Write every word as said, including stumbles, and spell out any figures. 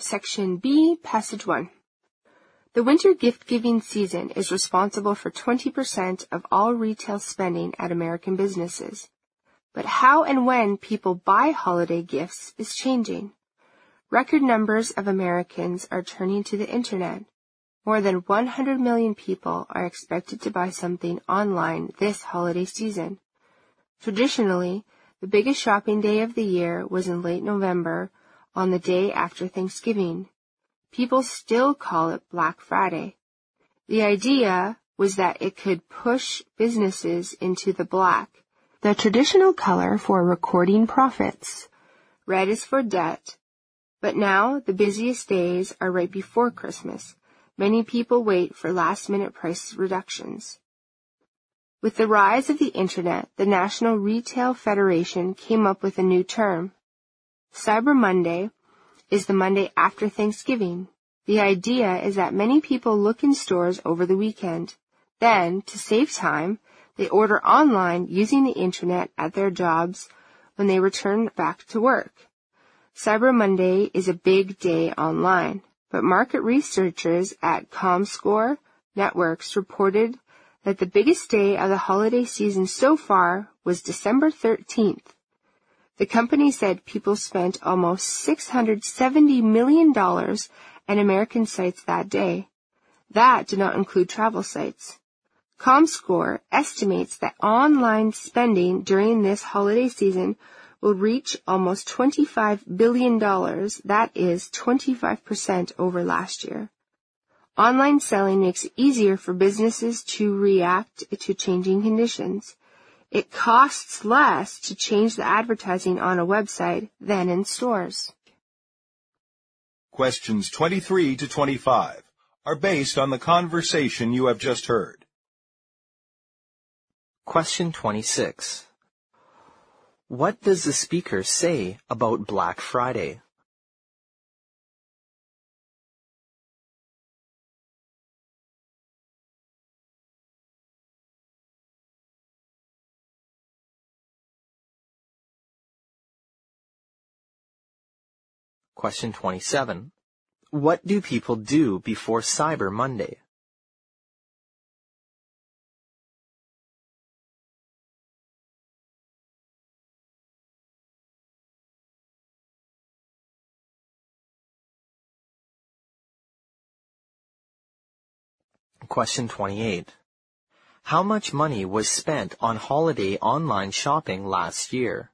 Section B, Passage one. The winter gift-giving season is responsible for twenty percent of all retail spending at American businesses. But how and when people buy holiday gifts is changing. Record numbers of Americans are turning to the Internet. More than one hundred million people are expected to buy something online this holiday season. Traditionally, the biggest shopping day of the year was in late November, on the day after Thanksgiving. People still call it Black Friday. The idea was that it could push businesses into the black, the traditional color for recording profits. Red is for debt. But now the busiest days are right before Christmas. Many people wait for last-minute price reductions. With the rise of the Internet, the National Retail Federation came up with a new term. Cyber Monday is the Monday after Thanksgiving. The idea is that many people look in stores over the weekend. Then, to save time, they order online using the Internet at their jobs when they return back to work. Cyber Monday is a big day online, but market researchers at Comscore Networks reported that the biggest day of the holiday season so far was December thirteenth. The company said people spent almost six hundred seventy million dollars at American sites that day. That did not include travel sites. Comscore estimates that online spending during this holiday season will reach almost twenty-five billion dollars. That is twenty-five percent over last year. Online selling makes it easier for businesses to react to changing conditions. It costs less to change the advertising on a website than in stores. Questions twenty-three to twenty-five are based on the conversation you have just heard. Question twenty-six. What does the speaker say about Black Friday? Question twenty-seven. What do people do before Cyber Monday? Question twenty-eight. How much money was spent on holiday online shopping last year?